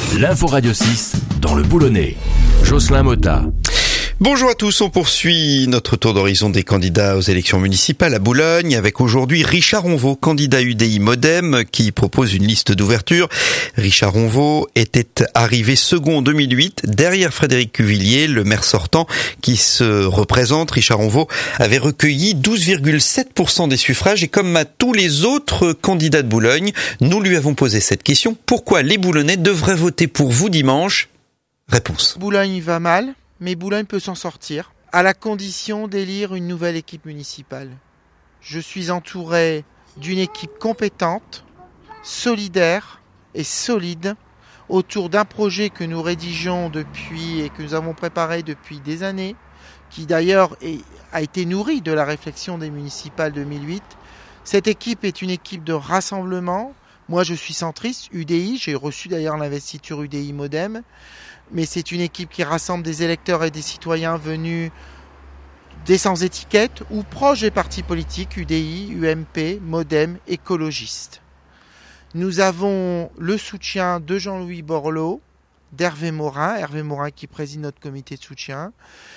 L'info Radio 6 dans le Boulonnais. Jocelyn Motta. Bonjour à tous, on poursuit notre tour d'horizon des candidats aux élections municipales à Boulogne avec aujourd'hui Richard Onvaux, candidat UDI Modem qui propose une liste d'ouverture. Richard Onvaux était arrivé second en 2008 derrière Frédéric Cuvillier, le maire sortant qui se représente. Richard Onvaux avait recueilli 12,7% des suffrages et comme à tous les autres candidats de Boulogne, nous lui avons posé cette question. Pourquoi les Boulonnais devraient voter pour vous dimanche ? Réponse. Boulogne va mal. Mais Boulogne peut s'en sortir, à la condition d'élire une nouvelle équipe municipale. Je suis entouré d'une équipe compétente, solidaire et solide, autour d'un projet que nous rédigeons depuis et que nous avons préparé depuis des années, qui d'ailleurs a été nourri de la réflexion des municipales 2008. Cette équipe est une équipe de rassemblement. Moi, je suis centriste, UDI, j'ai reçu d'ailleurs l'investiture UDI Modem. Mais c'est une équipe qui rassemble des électeurs et des citoyens venus des sans-étiquette ou proches des partis politiques, UDI, UMP, Modem, écologistes. Nous avons le soutien de Jean-Louis Borloo, d'Hervé Morin qui préside notre comité de soutien,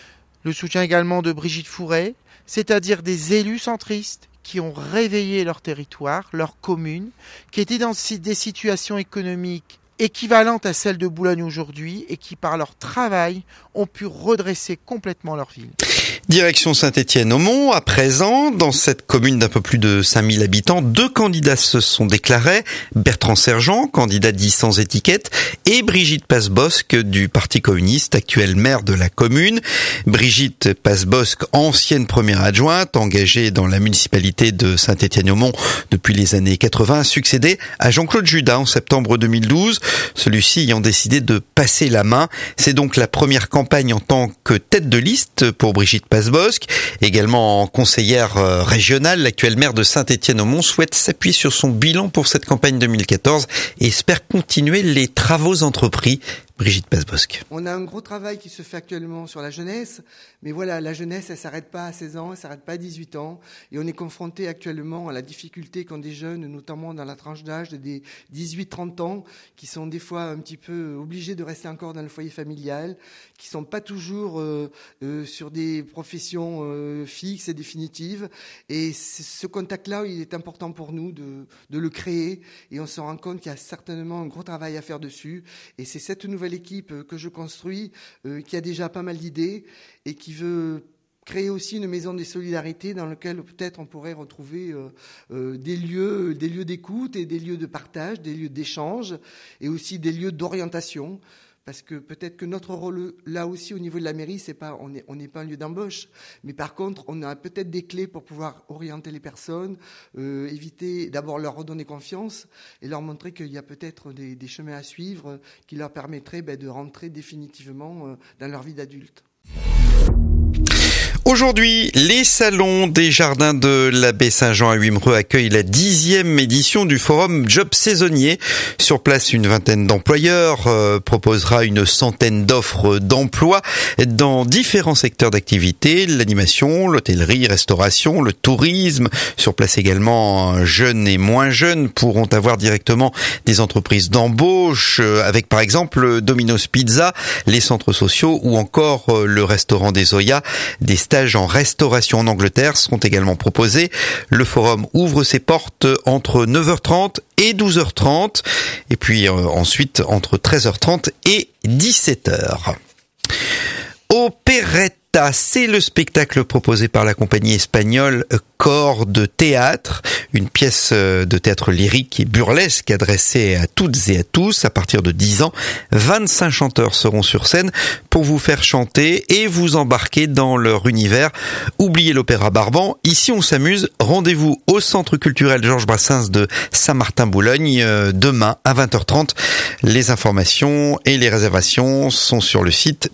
le soutien également de Brigitte Fourré, c'est-à-dire des élus centristes qui ont réveillé leur territoire, leur commune, qui étaient dans des situations économiques équivalentes à celles de Boulogne aujourd'hui et qui, par leur travail, ont pu redresser complètement leur ville. Direction Saint-Étienne-au-Mont, à présent, dans cette commune d'un peu plus de 5000 habitants, 2 candidats se sont déclarés. Bertrand Sergent, candidat dit sans étiquette, et Brigitte Passebosque du Parti communiste, actuel maire de la commune. Brigitte Passebosque, ancienne première adjointe, engagée dans la municipalité de Saint-Étienne-au-Mont depuis les années 80, a succédé à Jean-Claude Judas en septembre 2012, celui-ci ayant décidé de passer la main. C'est donc la première campagne en tant que tête de liste pour Brigitte Passebosque, également conseillère régionale. L'actuel maire de Saint-Étienne-au-Mont souhaite s'appuyer sur son bilan pour cette campagne 2014 et espère continuer les travaux entrepris. Brigitte Passebosque. On a un gros travail qui se fait actuellement sur la jeunesse, mais voilà, la jeunesse, elle s'arrête pas à 16 ans, elle s'arrête pas à 18 ans, et on est confronté actuellement à la difficulté qu'ont des jeunes, notamment dans la tranche d'âge des 18-30 ans, qui sont des fois un petit peu obligés de rester encore dans le foyer familial, qui sont pas toujours sur des professions fixes et définitives, et ce contact-là, il est important pour nous de le créer, et on se rend compte qu'il y a certainement un gros travail à faire dessus, et c'est cette nouvelle l'équipe que je construis, qui a déjà pas mal d'idées et qui veut créer aussi une maison des solidarités dans laquelle peut-être on pourrait retrouver des lieux d'écoute et des lieux de partage, des lieux d'échange et aussi des lieux d'orientation. Parce que peut-être que notre rôle là aussi au niveau de la mairie, on n'est pas un lieu d'embauche, mais par contre on a peut-être des clés pour pouvoir orienter les personnes, éviter d'abord leur redonner confiance et leur montrer qu'il y a peut-être des chemins à suivre qui leur permettraient de rentrer définitivement dans leur vie d'adulte. Aujourd'hui, les salons des jardins de la baie Saint-Jean à Wimereux accueillent la 10e édition du forum Job saisonnier. Sur place, une vingtaine d'employeurs proposera une centaine d'offres d'emploi dans différents secteurs d'activité, l'animation, l'hôtellerie, restauration, le tourisme. Sur place également, jeunes et moins jeunes pourront avoir directement des entreprises d'embauche avec par exemple Domino's Pizza, les centres sociaux ou encore le restaurant des Zoya. Des stages en restauration en Angleterre seront également proposés. Le forum ouvre ses portes entre 9h30 et 12h30 et puis ensuite entre 13h30 et 17h. Operetta, c'est le spectacle proposé par la compagnie espagnole Corps de théâtre, une pièce de théâtre lyrique et burlesque adressée à toutes et à tous à partir de 10 ans. 25 chanteurs seront sur scène pour vous faire chanter et vous embarquer dans leur univers. Oubliez l'opéra Barban, ici on s'amuse. Rendez-vous au Centre culturel Georges Brassens de Saint-Martin-Boulogne demain à 20h30. Les informations et les réservations sont sur le site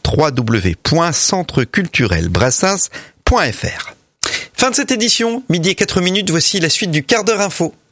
www.centreculturelbrassens.fr. Fin de cette édition, 12h04, voici la suite du quart d'heure info.